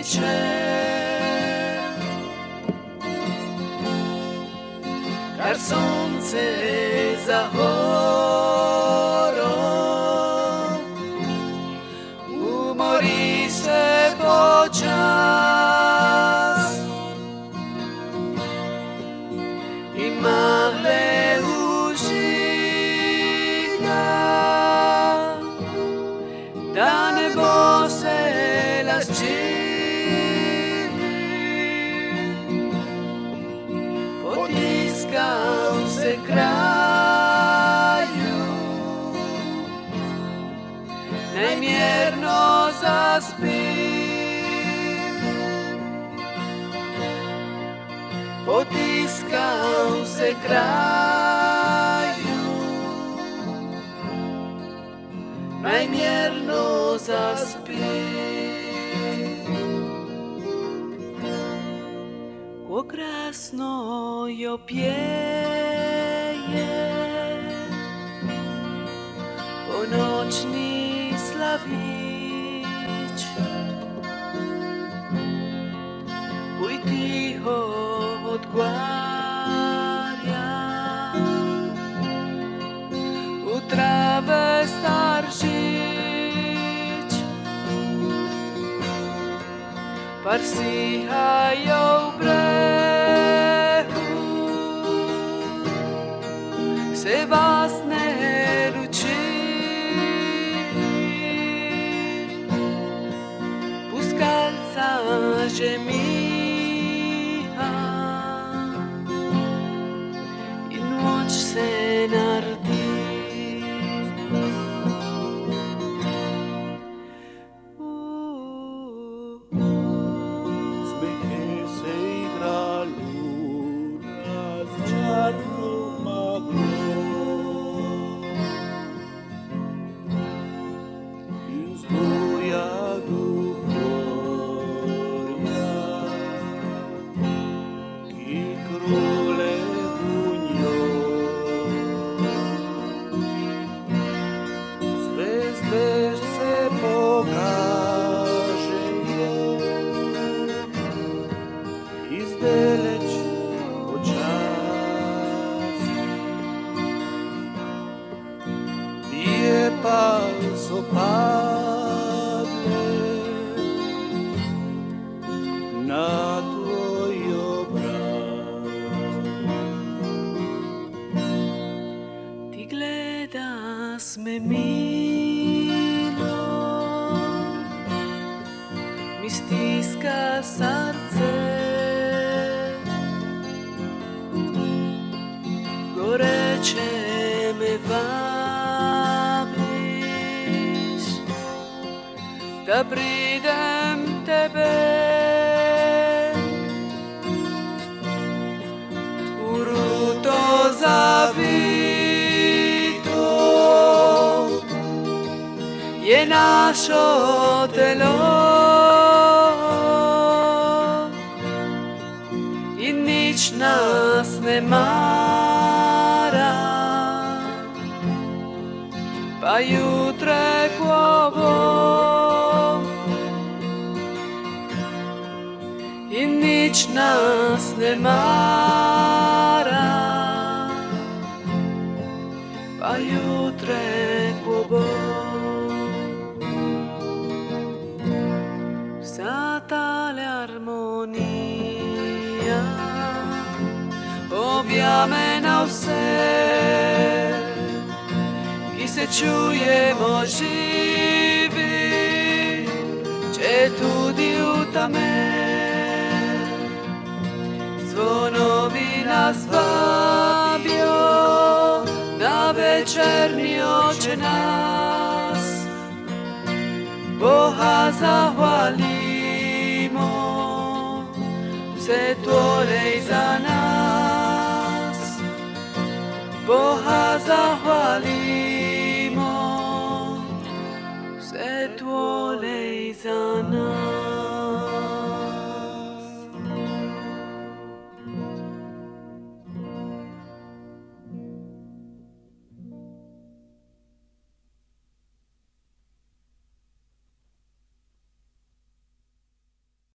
večer, kad sunce za horom umori se počas i magle užiga, da nebo se potiskam se kraju, najmjerno zaspim. Potiskam se kraju, najmjerno zaspim. Ko krasno jo pjeje ponoćni slavić, uj tiho odgovarja u trave star žić, par sihajo u brehu, se vas ne ruči, puskalca žemiha i noć se nardi. Pa so padle na tvoj obraz. Ti gledas me milo, mi stiska srce, goreće me da pridem tebe u ruto zavito, je našo telo i nič nas ne mara, pa jutre k'ovo i nič nas ne mara, pa jutre k'ovo. Vsa tale armonija objame na vse, ki se čujemo živi, če tudi v tame. Zvonovi nas vabijo na večerni oče nas, Boha zahvalimo, vse tvore za nas, Boha zahvalimo, vse tvore za nas.